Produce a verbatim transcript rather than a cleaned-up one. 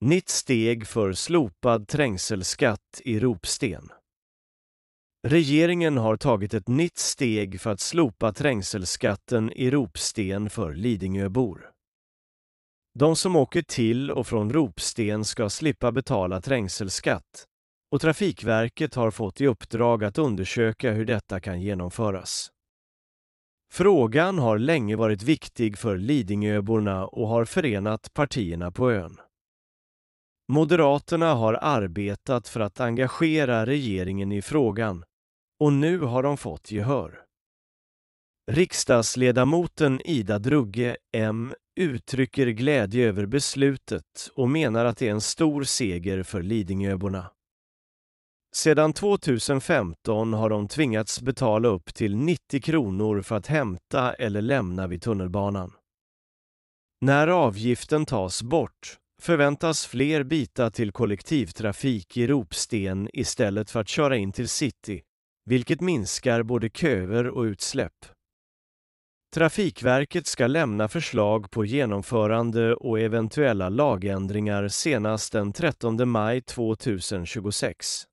Nytt steg för slopad trängselskatt i Ropsten. Regeringen har tagit ett nytt steg för att slopa trängselskatten i Ropsten för Lidingöbor. De som åker till och från Ropsten ska slippa betala trängselskatt, och Trafikverket har fått i uppdrag att undersöka hur detta kan genomföras. Frågan har länge varit viktig för Lidingöborna och har förenat partierna på ön. Moderaterna har arbetat för att engagera regeringen i frågan, och nu har de fått gehör. Riksdagsledamoten Ida Drugge, M, uttrycker glädje över beslutet och menar att det är en stor seger för Lidingöborna. Sedan tjugohundrafemton har de tvingats betala upp till nittio kronor för att hämta eller lämna vid tunnelbanan. När avgiften tas bort förväntas fler byta till kollektivtrafik i Ropsten istället för att köra in till city, vilket minskar både köer och utsläpp. Trafikverket ska lämna förslag på genomförande och eventuella lagändringar senast den trettonde maj tjugohundratjugosex.